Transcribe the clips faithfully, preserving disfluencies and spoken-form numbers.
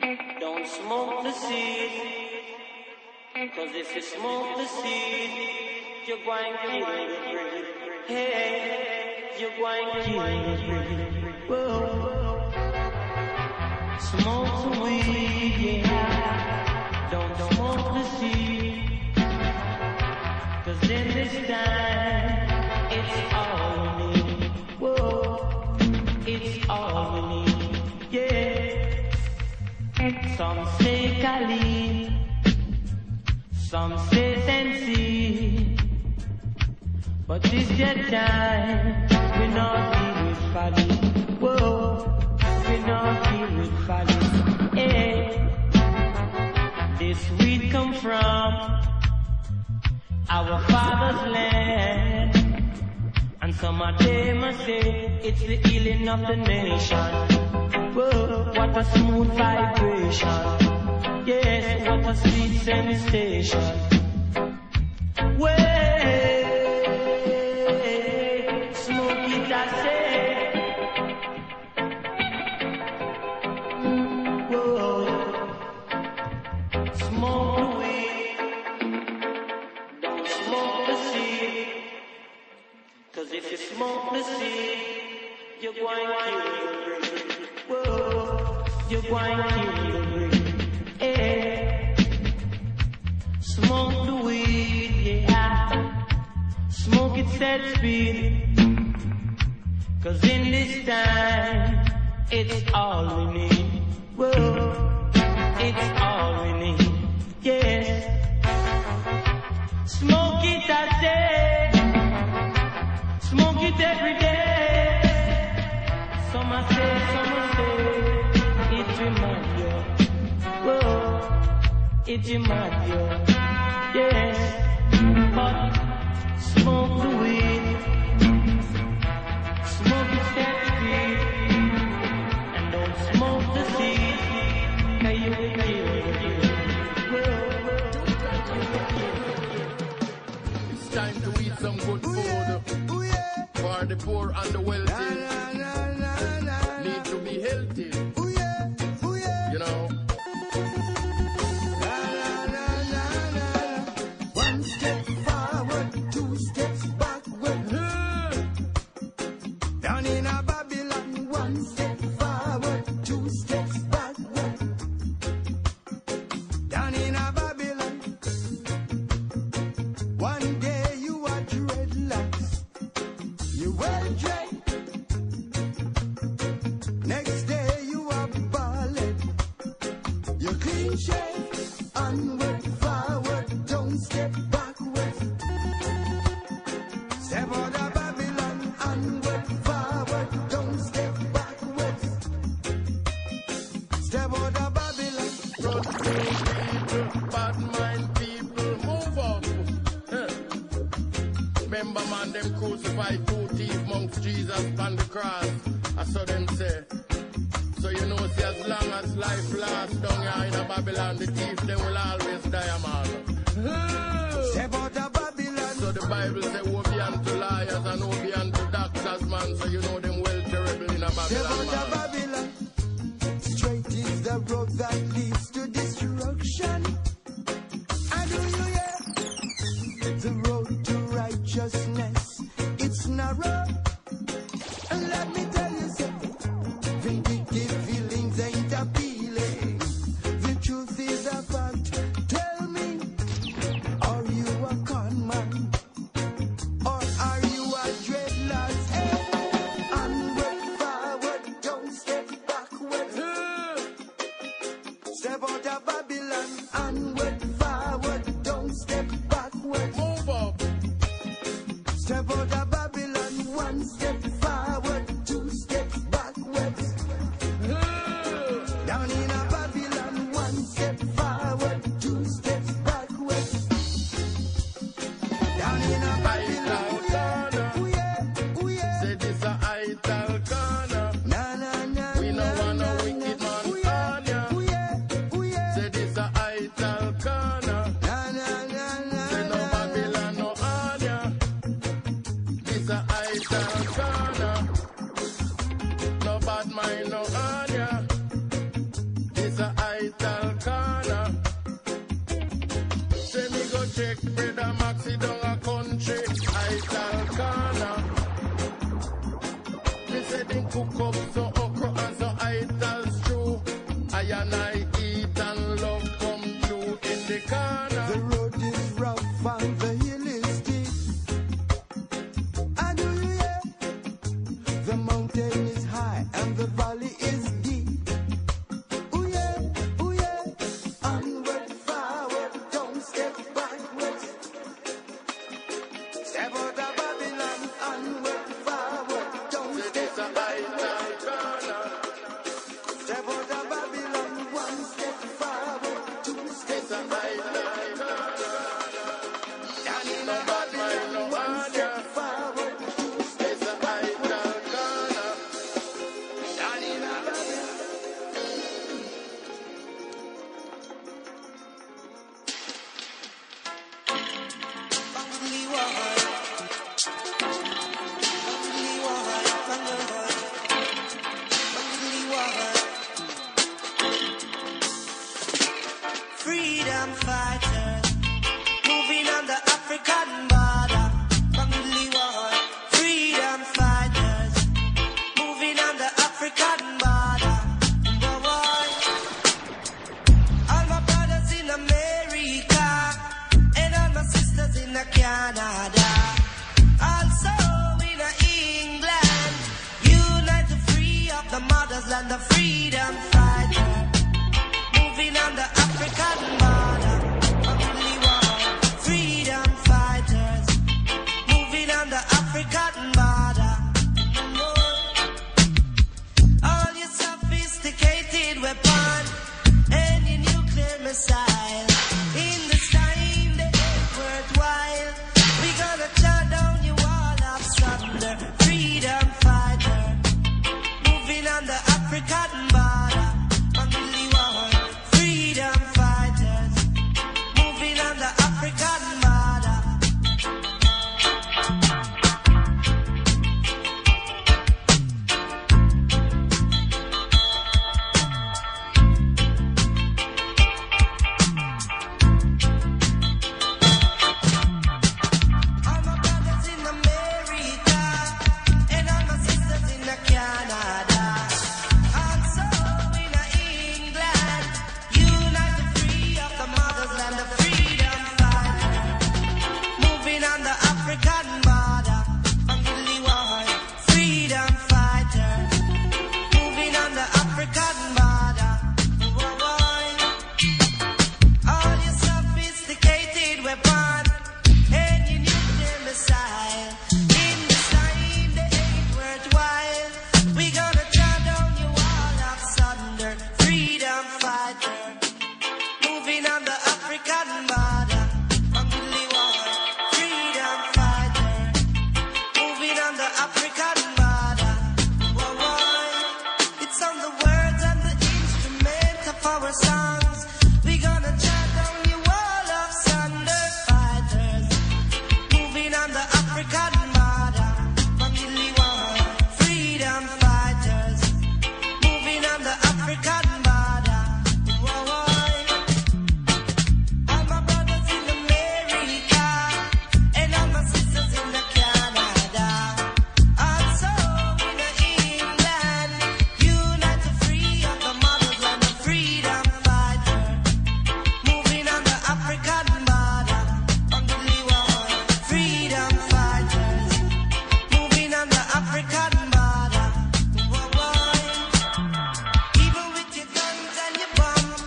Don't smoke the seed, cause if you smoke the seed, you're going to kill the tree. Hey, you're going to kill the tree. Whoa. Smoke the weed, yeah. Don't smoke the seed, cause in this time, it's all we need. Whoa, it's all we need, yeah. Some say Kali, some say Sensi, but this your time, we not deal with folly. Whoa, we not deal with folly. Hey, this weed come from our father's land, and some of them must say it's the healing of the nation. Whoa, what a smooth vibration. Yes, what a sweet sensation. Way, smoke it, I say. Whoa, smoke the weed, don't smoke the seed, cause if you smoke the seed, you're going to kill the tree. Whoa, you're going to kill the tree. Hey, smoke the weed, yeah. Smoke it set speed, cause in this time, it's all we need. Whoa, it's all we need. Yes, smoke it, I say. Smoke it every day. Some I say, some I say, it remind you. Whoa, it remind you. Yes, but smoke the weed, smoke it set speed, and don't smoke the seed, cause you will kill you. It's time to eat some good food for the poor and the wealthy. Need to be healthy, you know. One step forward, two steps backward. Down in a Babylon, one step forward, two steps backward. Down in a Babylon, one day you are dreadlocks, you well dread. Next day you are ballad, you clean shave, onward, forward, don't step backwards. Step out of Babylon, onward, forward, don't step backwards. Step out of Babylon. Run through people, bad mind people, move up. Eh. Remember man, them crucified two thieves amongst Jesus on the cross. I saw them say. So you know, see, as long as life lasts down here in a Babylon, the thief, them will always die, man. Step out of Babylon. So the Bible say, woe be unto liars and woe be unto doctors, man. So you know them well terrible in a Step Babylon, out of man. Babylon. Straight is the road that leads to destruction. And do you hear? The road to righteousness, it's narrow. And let me tell you something, vindictive feelings ain't appealing. The truth is a fact. Tell me, are you a con man? Or are you a dreadlocks? Hey, onward, forward, don't step backwards. Step out of Babylon, onward, forward, don't step backwards. Move up. Step out of Babylon, one step forward, two steps backwards. Down in a Babylon, one step forward, two steps backwards. Down in a Babylon, ooh yeah, ooh yeah. Say this a idle corner. Na na na. We no want no wicked man ooh yeah, on ya. ooh yeah, ooh yeah. Say this a idle corner. Na na na na. Say no Babylon no on ya. a idle corner. Say me go check brother Maxi down a country, idle corner. Me say them cook up some okra and some idle stew. I and I eat and love come true in the corner. The road is rough and the hill is steep. And do you hear? The mountain is high and the valley is deep. Oh yeah, oh yeah. Onward, forward, don't step backwards. Step out of Babylon, onward, forward, don't step backwards. Step out of Babylon, one step forward, two steps backward. Down in the Babylon, one step forward, two steps backward. Down in the Babylon. Bangli wahai, bangli wahai, bangli wahai. Freedom fighters moving on the African border. Bangli wahai. Freedom fighters moving on the African border. Wahai. All my brothers in America and all my sisters in Canada, also in England, unite to free up the motherland, the freedom fighter. Moving on the African border, Bangli wahai. Freedom fighters, moving on the African border. All your sophisticated weapon and your nuclear missile. In this time they ain't worthwhile. We gonna tear down your wall of thunder. Freedom fighter, moving on the African border. Bangli wahai. Freedom fighters, moving on the African border. All my brothers in America and all my sisters in Canada, also in England, unite to free up the motherland, the freedom fighter. Moving on the African border, Bangli wahai. Freedom fighter, moving on the African border. Wahai. All your sophisticated weapon and your nuclear missile. In this time they ain't worthwhile. We gonna tear down your wall of thunder. Freedom fighter, moving on the African border. Bangli wahai. Freedom fighter, moving on the African border. Wahai. It's on the words and the instrument of our songs. We gonna tear down your wall of thunder. Fighters, moving on the African border. Bangli wahai. Freedom fighters, moving on the African border. Wahai. All my brothers in America and all my sisters in Canada, also in England, unite to free up the motherland, the freedom fighter. Moving on the African border. Bangli wahai. Freedom fighters, moving on the African border. Wahai. Even with your guns and your bombs,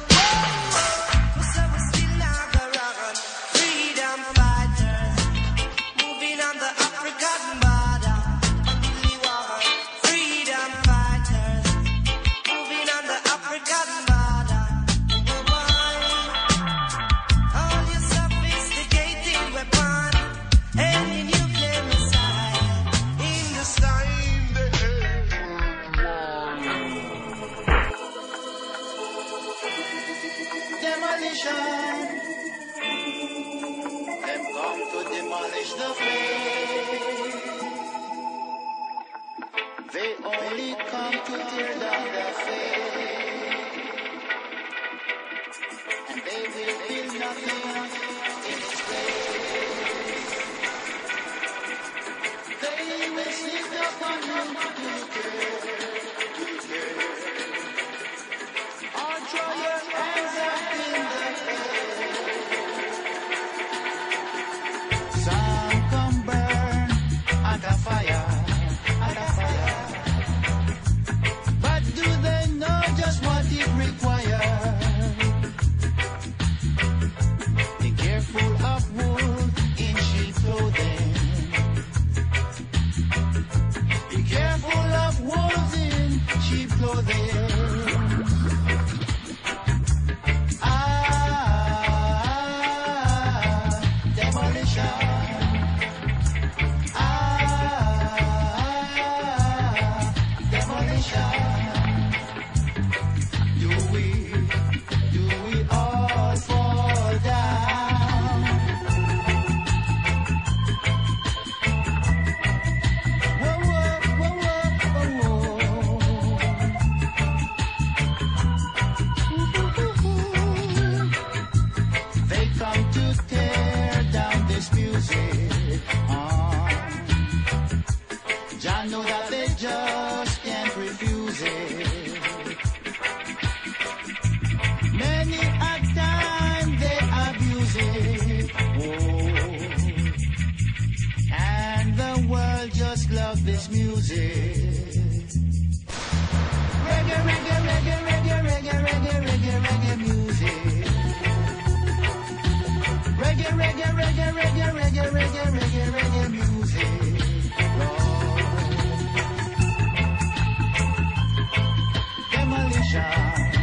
we say we still not gonna run. Freedom fighters, moving on the African border. Bangli wahai. Freedom fighters, moving on the African border. Wahai. All your sophisticated weapon and your nuclear missile. In this time they ain't demolition. Them come to demolish the faith. They only come to tear down the faith. and they will build nothing in its place. They will sneak up on you, do you care? Do you care? Or throw your hands up in the air. Some come burn at a fire, at a fire. But do they know just what it requires? Be careful of wolves in sheep clothing. Be careful of wolves in sheep clothing. Ah, demolition. Ah, demolition. Do we, do we all fall down? Whoa, whoa, whoa, whoa, whoa, whoa. They come to tear down this music. Uh, Jah know that they just can't refuse it. Many a time they abuse it. Oh. And the world just loves this music. Reggae, reggae, reggae, reggae, reggae, reggae, reggae, reggae music. Reggae, reggae, reggae, reggae, reggae, reggae, reggae, reggae music. Lord. Demolition.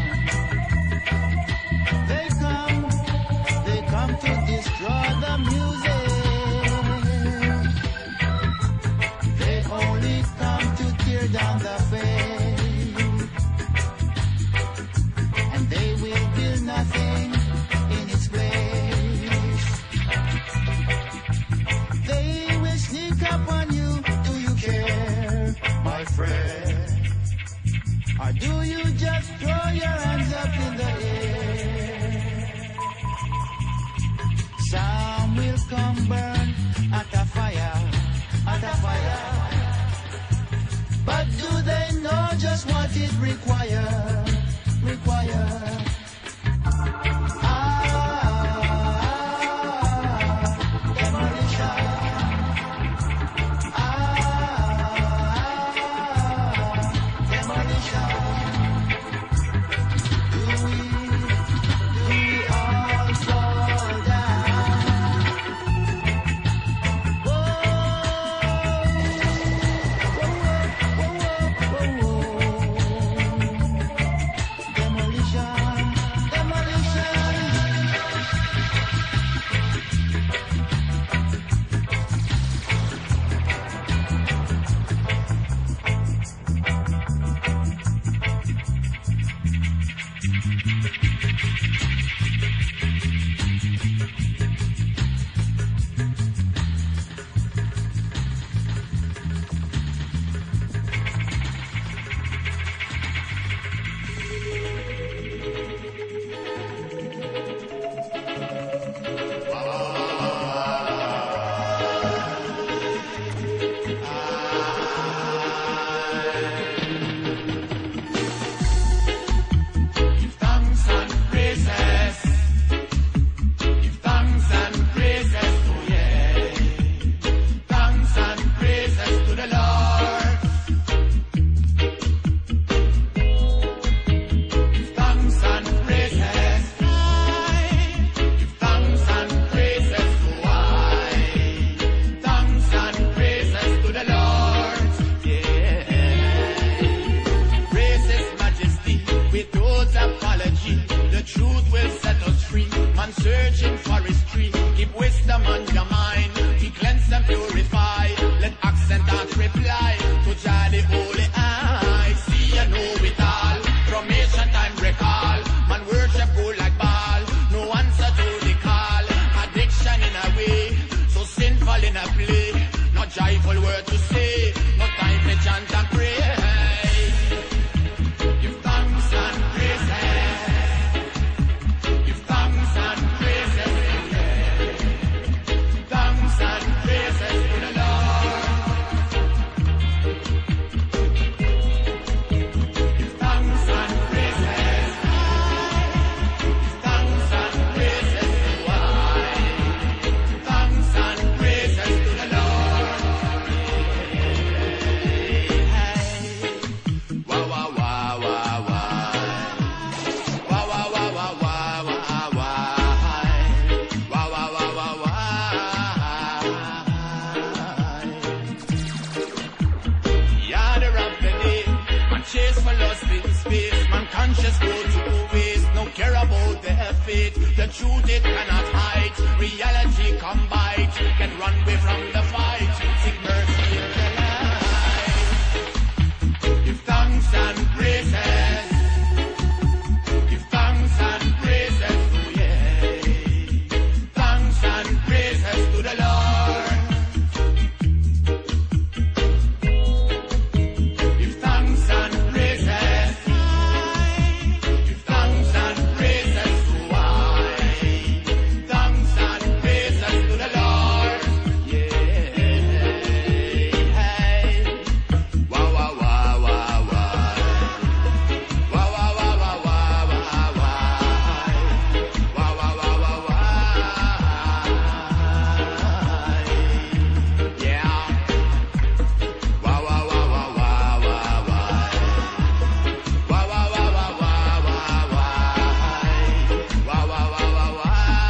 They come, they come to destroy the music. They only come to tear down the faith. And they will build nothing in its place. They will sneak up on you. Do you care, my friend? Or do you just throw your hands up in the air? Some will come burn at a fire, at a fire. But do they know just what it requires? Require. Ah, demolition. Ah, demolition. Do we, do we all fall down? Whoa, whoa, whoa, whoa, whoa, whoa. feet. The truth it cannot hide. Reality come bite. Can run away from the fight. Seek mercy in the light. Give thanks and praises. Give thanks and praises. Oh yeah. Thanks and praises to the Lord. Give thanks and praises. Give thanks and praises to I. Thanks and praises to the Lord. Yeah. Wow, wow, wow, wow, wow. Wow, wow, wow, wow, wow, wow, wow. Wow, wow, wow, wow, wow. Yeah. Wow, wow, wow, wow, wow, wow, wow. Wow, wow, wow, wow, wow, wow, wow. Wow, wow, wow, wow, wow.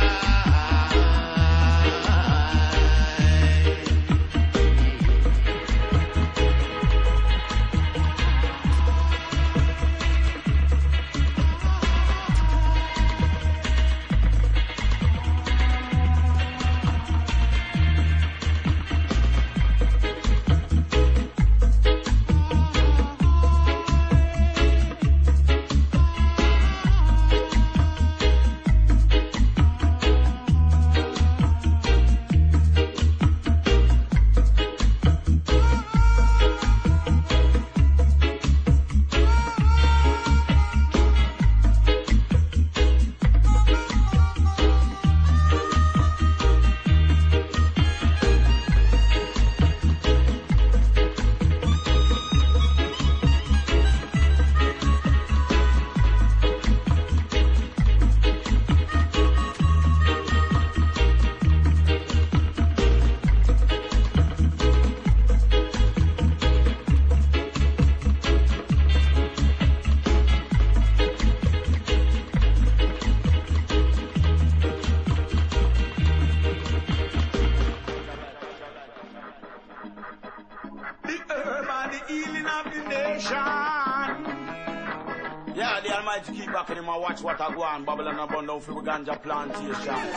The herb and the healing of the nation. Yeah, the Almighty keep back in him and watch what I go on. Babylon and burn down for the ganja plantations.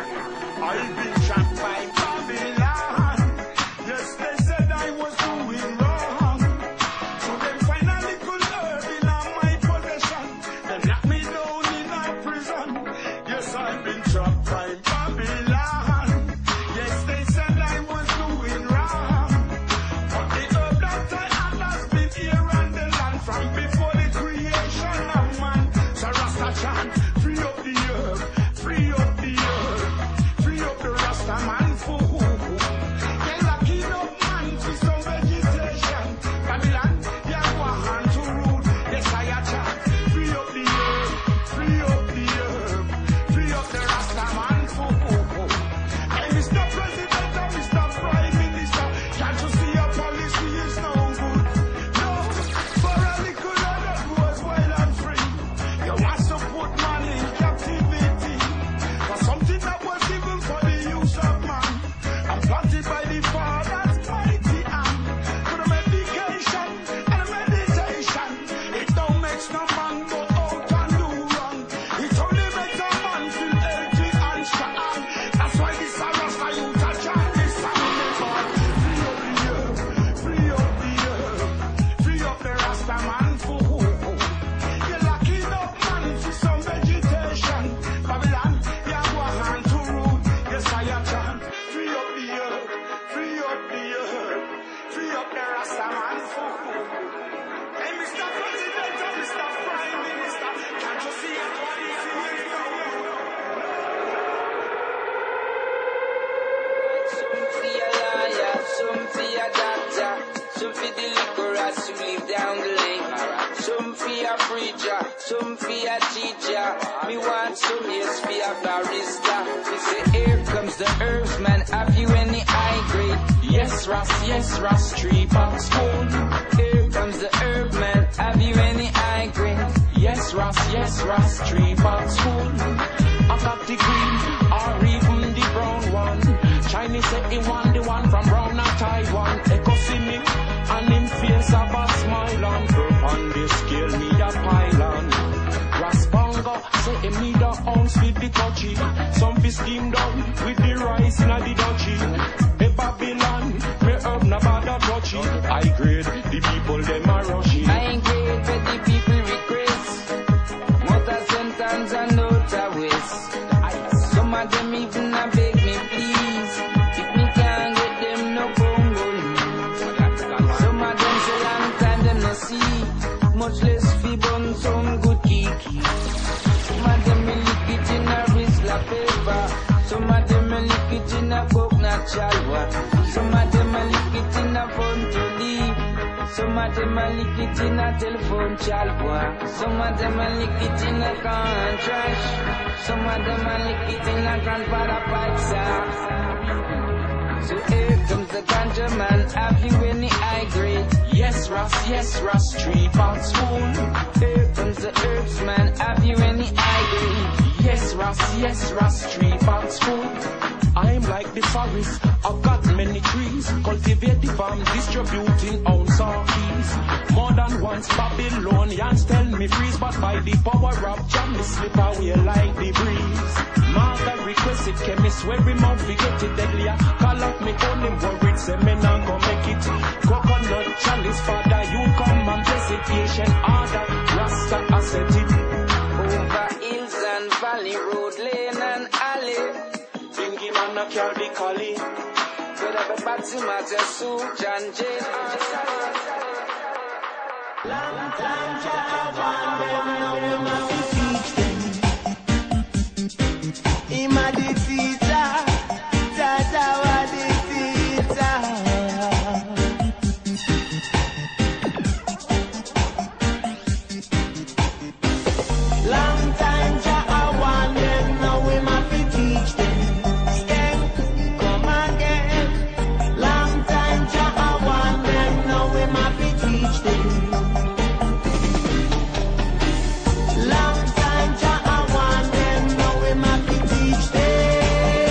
I've been trapped by Babylon. Yes, they said I was doing wrong. So them find a little herb in my possession. Them lock me down in a prison. Yes, I've been trapped by Babylon. Yes, they said I was doing wrong. But the herb that I had has been here on the land from before the creation of man. So Rasta chant, free up the herb, free up the herb, free up the Rasta man food. They lucky enough man for some vegetation. Babylon, yeah, go on to rule. Yes, I chant, free up the herb, free up the herb, free up the Rasta man food. Hey, Mister President and Mister Prime Minister, can't you see your policy is no good? No, for a little of that was wild and free. You want to put man in captivity for something that was given for the use of man and planted by the Father's mighty hand. For the medication and the meditation, it don't make no man go out and do wrong. It only makes a man feel healthy and strong. That's why this a Rasta youth a chant this song in the heart. Free up the herb, free up the herb, free up the Rasta man food. You're lucky enough man for some vegetation. Babylon, yeah, go on to rule. Yes, I chant. Free up the herb, free up the herb, free up the Rasta man food. Hey, Mister President and Mister Prime Minister, can't you see your policy is no good? Some for your lawyer, some for your doctor, some for the liquorist who live down the lane. Some for your preacher, some for your teacher. Me want some yes for your barista. Me say here comes the herbs, man. Have you any high grade? Yes, Ross, yes, Ross, three box gold. Here comes the herb, man. Have you any high grade? Yes, Ross, yes, Ross, three box gold. I got the green or even the brown one. Chinese say he want the one from brown and Taiwan. Echo see me and him face have a smile on. On the scale me a pile on. Raspongo say him need a ounce with the touchy. Some fi steam down with the rice in a the dutchy. A Babylon, me herb na bother touchy. I grade, the people them a rushy. I ain't great, but the people request. Motor sentence and nota waste. Some of them even a beg me please. If me can't get them no bongo. Some of them say long time them no see. Much less fi bun some good kiki. Some of them me lick it in a Rizla paper. Some of them me lick it in a coconut chalwa. Some of them a lick it in a phone to leave. Some of them a lick it in a telephone chalwa. Some of them a lick it in a can trash. Some of them a lick it in a grandfather pipe sack. So here comes the ganja man. Have you any high grade? Yes, Ross, yes, Ross, three pounds full. Here comes the herbs man. Have you any high grade? Yes, Ross, yes, Ross, three pounds full. I'm like the forest, I've got many trees. Cultivate the farm, distributing ounce of keys. More than once Babylonians tell me freeze, but by the power of Jah, me slip away like the breeze. Martha requested chemist, where we mouth we get it deadlier. Call up me on him worried, say me not go make it. Coconut chalice, father, you come and bless it. Patient order, Rasta accept it. Over hills and valley, road, lane and alley. Bingy man a carry collie. But I've a batty matter, Sue, John Jay. Long time Jah want them, now we must teach them. Him a the teacher, Jah Jah was the teacher. Long time Jah want them, now we must teach them. Step, come again. Long time Jah want them, now we must teach them. Long time Jah want them, now we must teach them.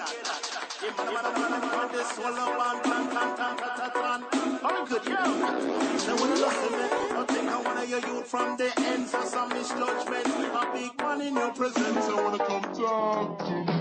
Yeah, man, man, man, man, man, this swallow one, tan, tan, tan, tan, tan, tan. Very good, yeah. So when you listen me, I think I wanna hear you from the ends of some misjudgment. A big man in your presence, I wanna come talk to me.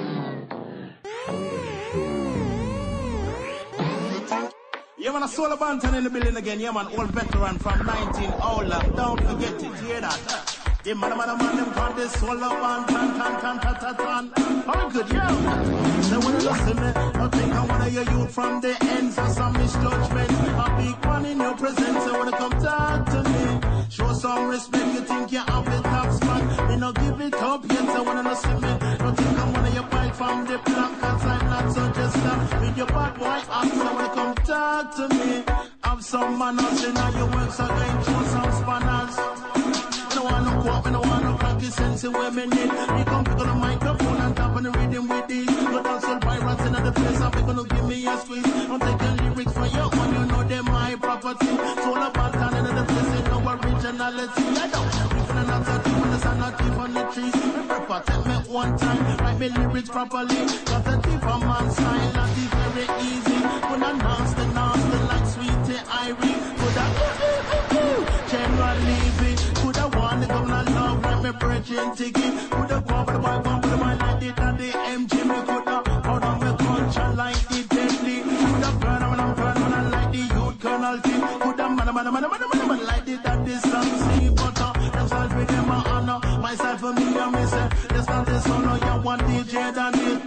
Yeah, man, a Solar Bantan in the building again. Yeah, man, old veteran from nineteen Ola. Don't forget it, hear that. Yeah, man, man, man, them call this Solar Bantan, tan, tan, tan, tan, tan. Very good, yeah. So when you listen me, I think I wanna hear you from the ends of some misjudgment. A big man in your presence, I wanna come talk to me. Show some respect, you think you have the top spot. Me no give it up yet, I wanna listen me. Don't think I wanna you bite from the block, cause I'm not so just stop. With your bad boy act, I wanna come talk to me. Have some manners, you know your works are going through some spanners. I don't want no quote, I don't want no practice sense of women need. We come pick on the microphone and tap on the rhythm with these. But also pirates in the place, I'm gonna give me a squeeze. I'm taking lyrics for you when you know they're my property. So all about time in the place, ain't no originality. I don't. We finna not touch you when the sun not keep on the trees. Remember, take me one time, write me lyrics properly. Got the deep on man's style, that is very easy. When I nasty, nasty like sweetie Irie. Could I, General Levy. Could I want to go and love, write me bridging ticket. Could I go with the boy, go with the boy like it and the M G. Me could I hold on my culture like the deadly. Could I burn when I'm burn when I like the youth colonel team. Could I man, man, man, man, man, man, like it that this song see butter. Themselves with them my honor. Myself and me and me say, this not this honor, you want D J than it.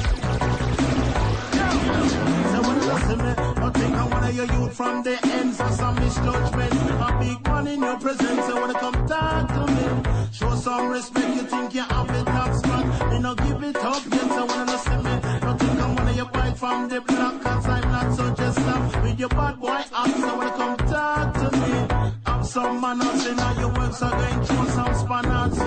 So when you listen me, I think I wanna hear you from the ends of some misjudgment. A big man in your presence, I wanna come talk to me. Show some respect, you think you have the top spot. Me no give it up yet, so wanna listen me. I think I wanna hear bite from the block, cause I'm not so just stop. With your bad boy act, I wanna come talk to me. Have some manners, and all your works are going through some spanners.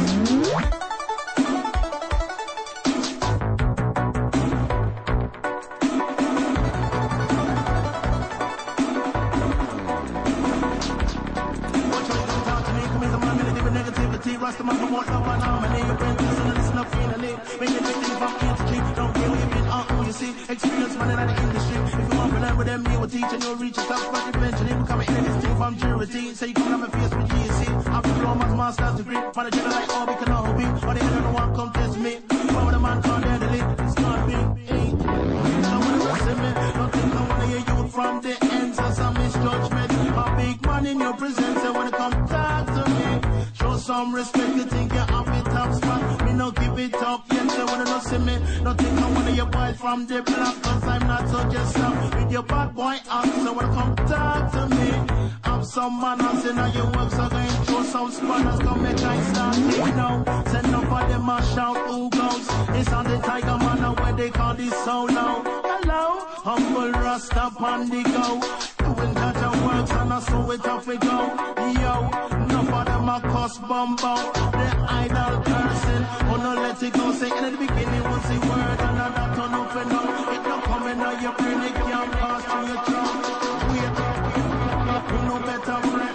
Rasta man from what love and harmony. You bring this and listen up finally. When you do things from A to G, don't care where you've been out who you see. Experience running out the industry. If you want to learn with them, you will teach and you'll reach your top spot eventually. Becoming anything from purity. So you come have a face with G C. I've been blowing my master's degree. Man, a general like all we can all be. But the hell no one come test me. Power the man can't deadly. It's not me. So when you listen me, don't think I wanna hear you from the ends of some misjudgment. A big man in your presence, I wanna come talk to me. Show some respect, you think you have it top spot. Me no give it up yet, you wanna not see me. Don't think I wanna your boy from the block, cause I'm not so just up. With your bad boy act, so wanna come talk to me. Have some manners, you know your works are going through some spanners. Come make I start you know. Send up for them a shout who goes. It's on the Tiger Man where they call this solo. Hello, humble Rasta on the go. Doing that your works and I saw it off we go. Yo, enough of them a cuss bumbo. The idol person, oh no let it go. Say in the beginning was the word and now that turn up and up. It don't come in now your brain, it can't pass through your tongue. Wait, you know better friend.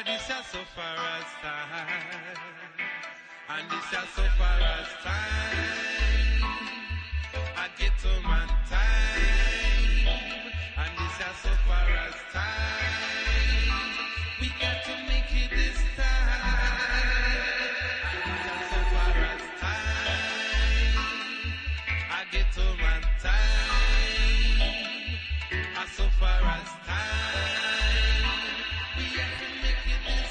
this is so far as time, and this is so far as time. I get to my time, and this is so far as time. We got to make it this time, and this is so far as time. I get to my time, and so far as time. We got to make it this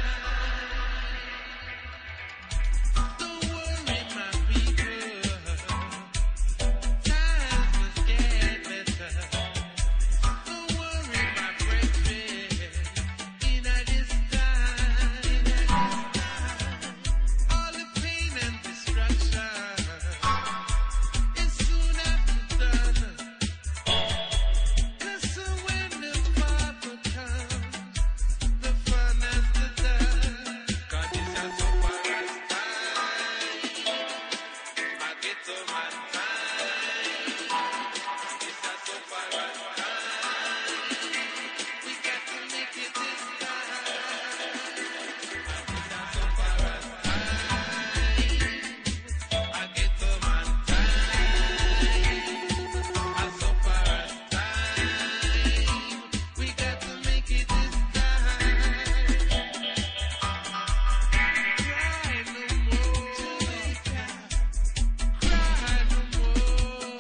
time. Don't worry, my people. Times will get better. Don't worry, my brethren. In this time, in this time, all the pain and destruction is soon after done. 'Cause so when the Father comes, the fun has to done. 'Cause this is so far as time. I get to my time. This is so far as time. We got to make it this time. This is so far as time. I get to my time. And so far as time. We got to make it this time. Cry no more. Cry no more.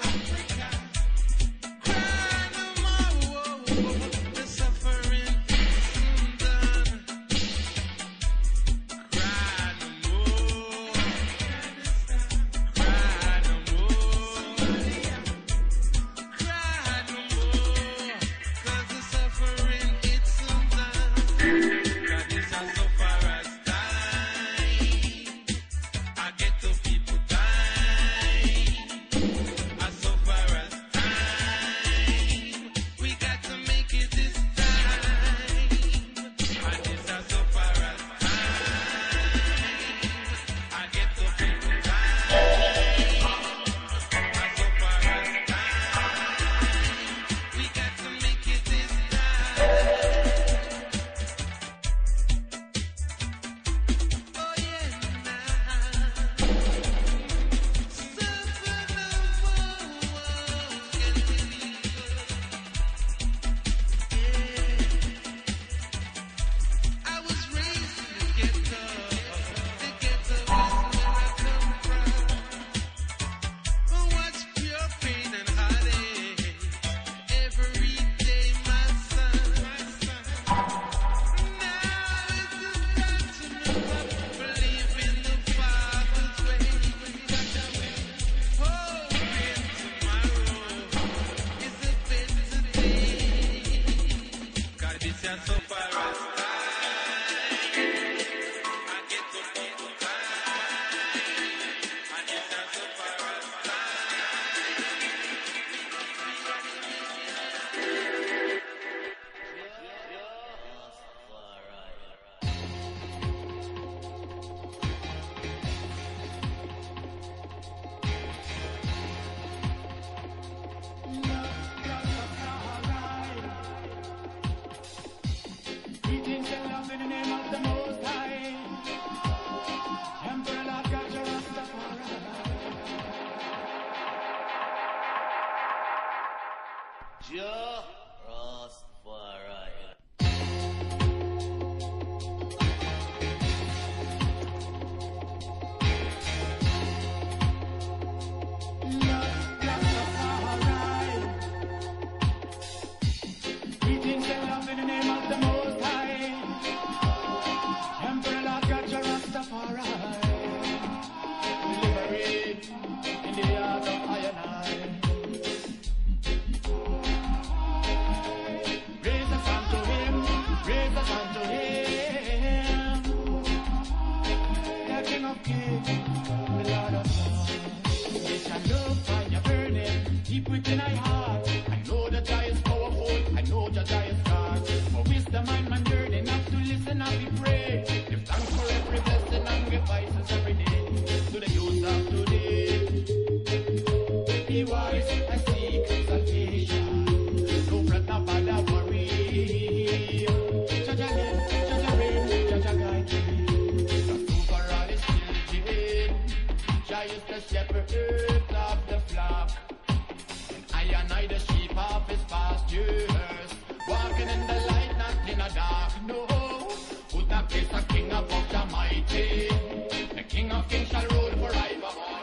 Cry no more. The suffering is soon done. Cry no more. Cry no more. Cry no more. 'Cause the suffering is soon done. 'Cause this is so far as time. I get to people time. And so far as time. We got to make it this time. And this is so far as time. I get to people time. And so far as time. We got to make it this time. Oh yeah, now. Suffer no more. Can believe it. Yeah. I was raised in the ghetto. The ghetto is where I come from. Watch pure pain and heartache every day, my son. Now is the time to move up, believe in the Father's way. Hope in tomorrow is a better day. 'Cause this is so far as time. I get to people time. And this is so far as Greetings and love in the name of the Most High. Emperor Lord God, your Rastafari. Jah Rastafari. Greetings and love in the name of the Most High. Emperor Lord God, your Rastafari. Liberate in the heart of I and I. Raise us unto him, raise us unto him. The King of Kings, the Lord of Lords. Yes, I love fire burning, deep within my heart. I know that I is powerful, I know that I is God. For wisdom I'm yearning enough to listen and be pray. Give thanks for every blessing and give vices every day. To the youth of today, be wise and seek salvation. No fret, no bother, worry. Judge again, judge reign, king. The King of Kings shall rule forevermore.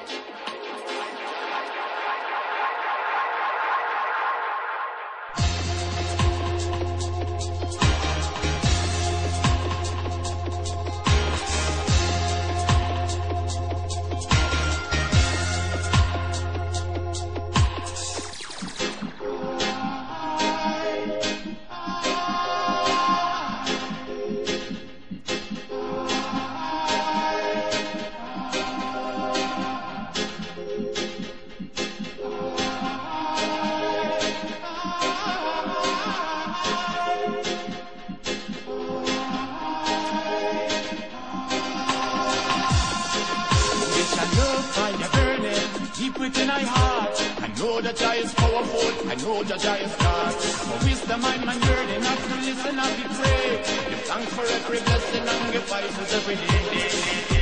Within my heart, I know that Jah is powerful, I know that Jah is God. For wisdom I'm a yearning, not to listen and be pray. Give thanks for every blessing and give praises every day.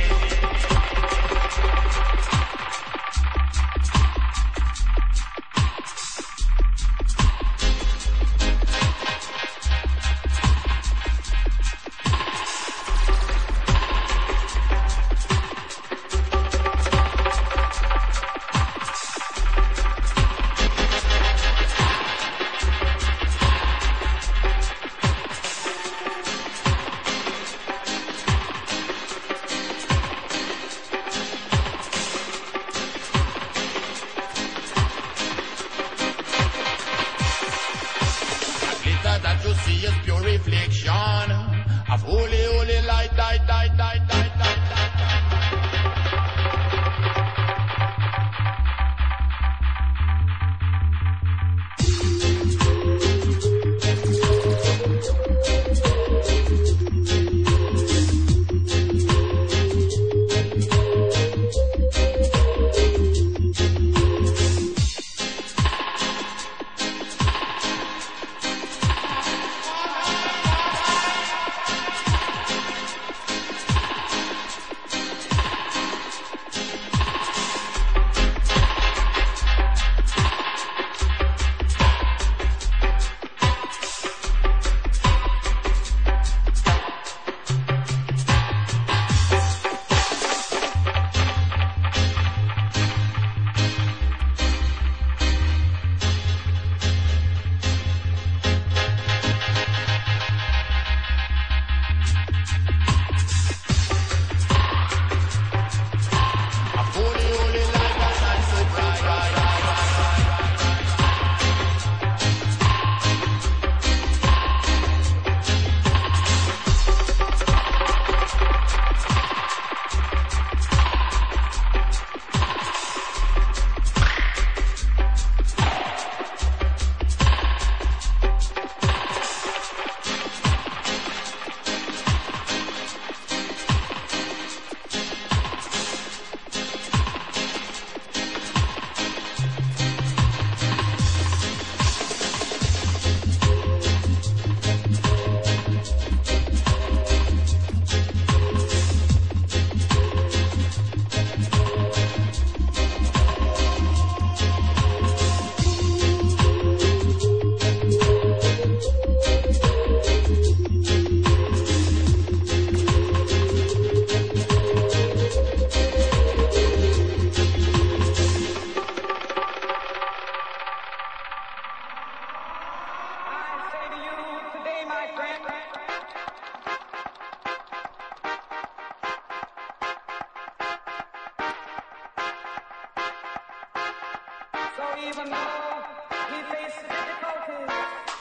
even though we face difficulties,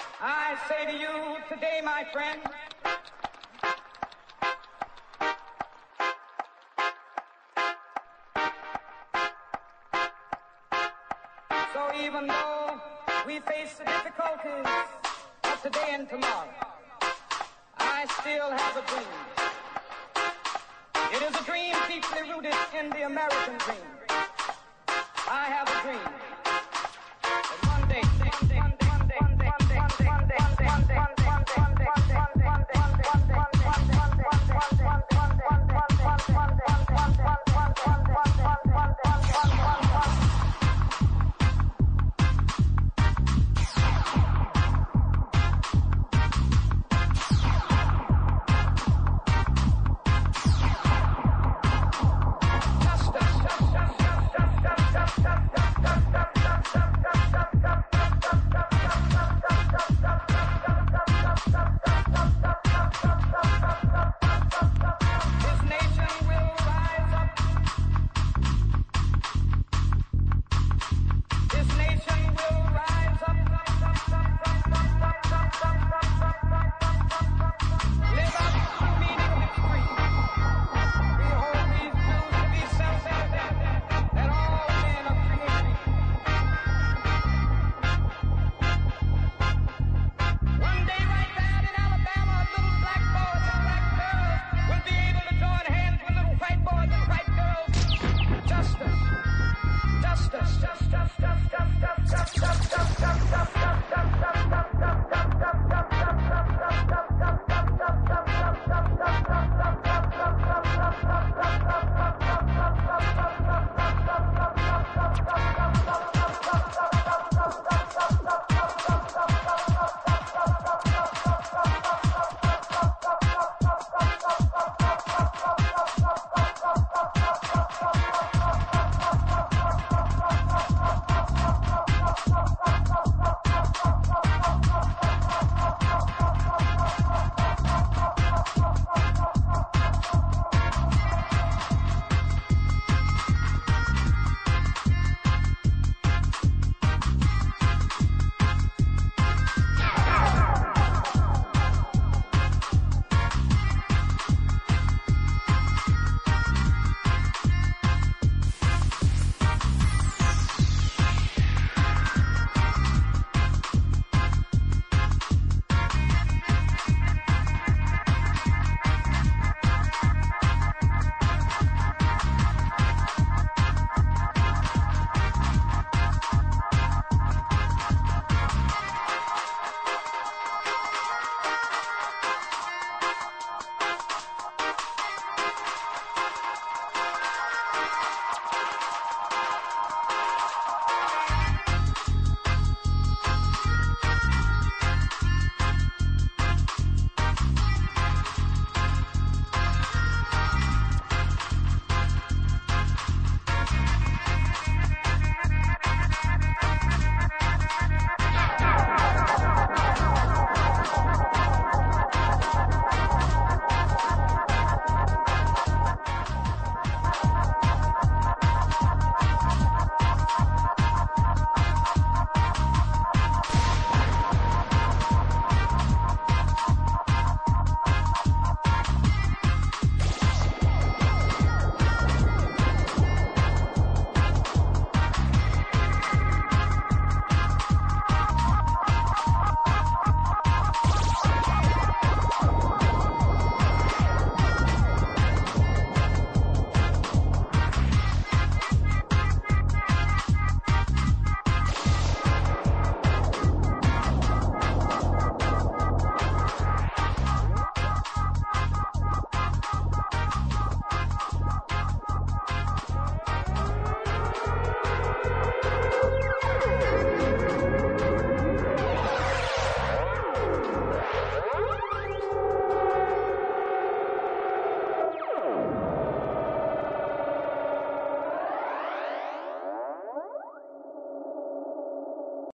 I say to you today, my friend, so even though we face the difficulties of today and tomorrow, I still have a dream. It is a dream deeply rooted in the American dream. I have a dream that one day, one day, one day, one day, one day, one day, one day, one day, one day, one day, one day, one day, one day, one day, one day, one day, one day, one day,